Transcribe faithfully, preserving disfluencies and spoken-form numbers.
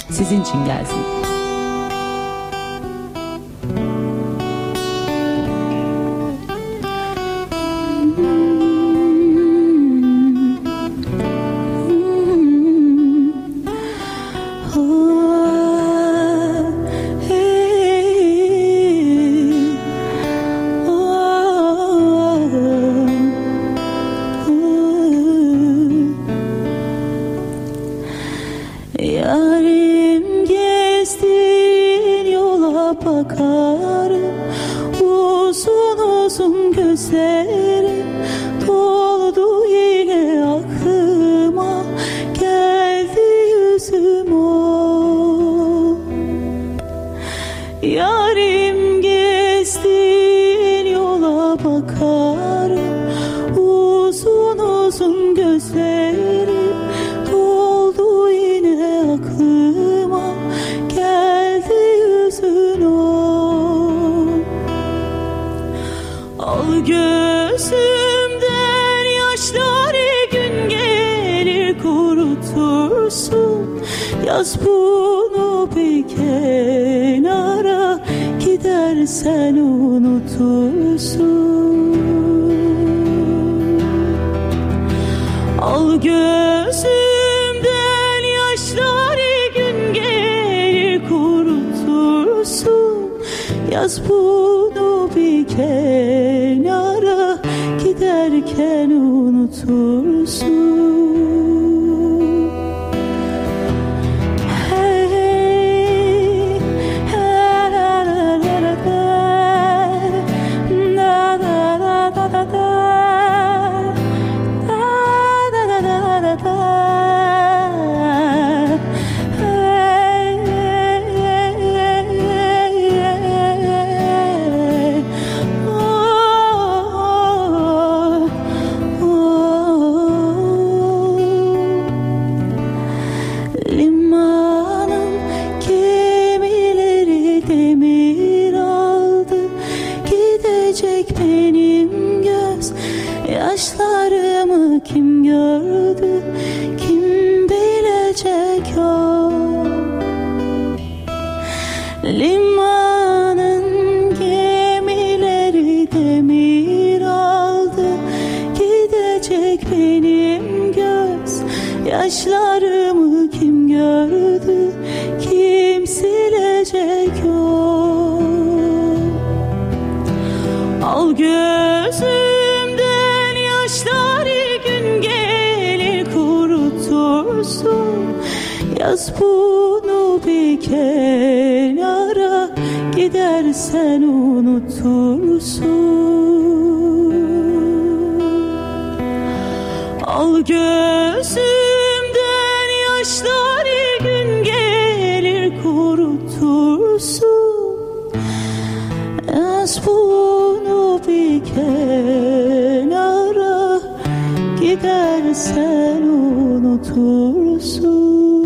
sizin için gelsin. Yarim gezdiğin yola bakarım, uzun uzun gözlerim doldu yine aklıma, geldi yüzüm o. Yarim gezdiğin yola bakarım, uzun uzun gözlerim doldu yine aklıma, geldi yüzün o. Al gözümden yaşları, gün gelir kurutursun. Yaz bunu bir kenara, gidersen unutursun. Al gözümden yaşları, gün gelir kurutursun. Yaz bunu bir kenara, giderken unutursun. Limanın gemileri demir aldı, gidecek benim göz yaşlarımı kim gördü, kim bilecek o. Limanın gemileri demir aldı, gidecek benim göz yaşlarımı kim gördü, kim silecek o. Al gözümden yaşları, gün gelir kurutursun. Yaz bunu bir kenara, gidersen unutursun. Al gözümden yaşları, gün gelir kurutursun. Yaz bunu bir kenara, gidersen unutursun.